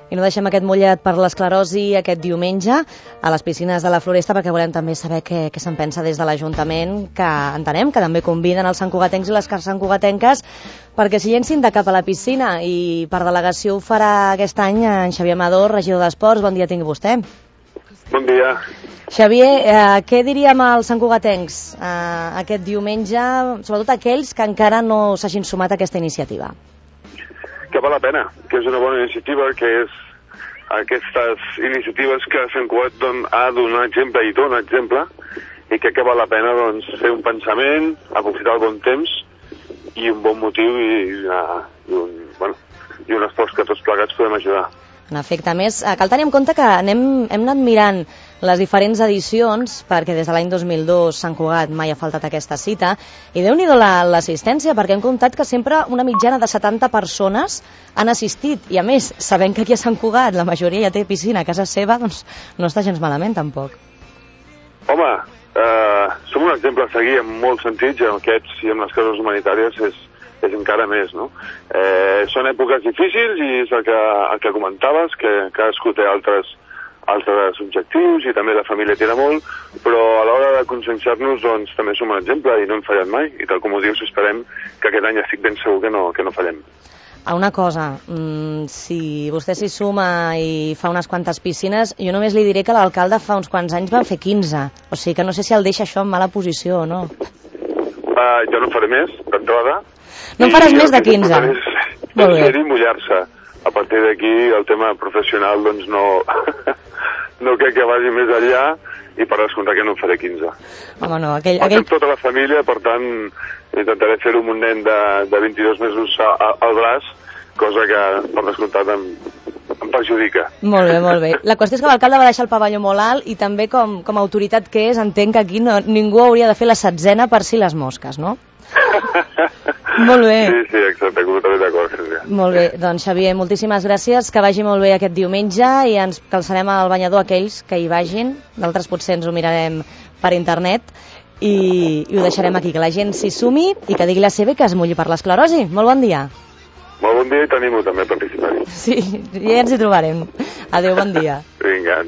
I no deixem aquest mullet per l'esclerosi aquest diumenge a les piscines de la Floresta, perquè volem també saber què se'n pensa des de l'Ajuntament, que entenem que també conviden els santcugatencs i les santcugatenques perquè s'hi llencin de cap a la piscina, i per delegació ho farà aquest any en Xavier Amador, regidor d'Esports. Bon dia tingui vostè. Bon dia. Xavier, què diríem als santcugatencs aquest diumenge, sobretot aquells que encara no s'hagin sumat a aquesta iniciativa? Que val la pena, que és una bona iniciativa, que és aquestes iniciatives que Sant Cugat ha de donar exemple i dona exemple, i que val la pena fer un pensament, aprofitar el bon temps i un bon motiu i un esforç que tots plegats podem ajudar. En efecte, a més, cal tenir en compte que hem anat mirant les diferents edicions, perquè des de l'any 2002 Sant Cugat mai ha faltat aquesta cita, i Déu-n'hi-do l'assistència, perquè hem comptat que sempre una mitjana de 70 persones han assistit, i a més, sabent que aquí a Sant Cugat la majoria ja té piscina a casa seva, doncs no està gens malament tampoc. Home, som un exemple a seguir en molts sentits, i en aquests i en les causes humanitàries és encara més, no? Són èpoques difícils i és el que comentaves, que cadascú té altres objectius i també la família tira molt, però a l'hora de conscienciar-nos doncs també som un exemple i no hem fallat mai, i tal com ho dius esperem que aquest any estic ben segur que no fallem. Una cosa, si vostè s'hi suma i fa unes quantes piscines, jo només li diré que l'alcalde fa uns quants anys van fer 15, o sigui que no sé si el deixa això en mala posició o no. Jo no faré més, d'entrada. No en faràs més de 15? Molt bé. I mullar-se. A partir d'aquí el tema professional doncs no crec que vagi més enllà, i per descomptar que no en faré 15. Home, no, Amb tota la família, per tant intentaré fer-ho amb un nen de 22 mesos al braç, cosa que per descomptat em perjudica. Molt bé, molt bé. La qüestió és que l'alcalde va deixar el pavelló molt alt, i també com a autoritat que és, entenc que aquí ningú hauria de fer la setzena per si les mosques, no? Molt bé. Sí, exacte, completament d'acord. Sí. Molt bé, doncs Xavier, moltíssimes gràcies, que vagi molt bé aquest diumenge, i ens calçarem al banyador aquells que hi vagin, d'altres potser ens ho mirarem per internet, i ho deixarem aquí, que la gent s'hi sumi i que digui la seva i que es mulli per l'esclerosi. Molt bon dia. Molt bon dia, i t'animo també a participar-hi. Sí, ja ens hi trobarem. Adéu, bon dia. Vinga.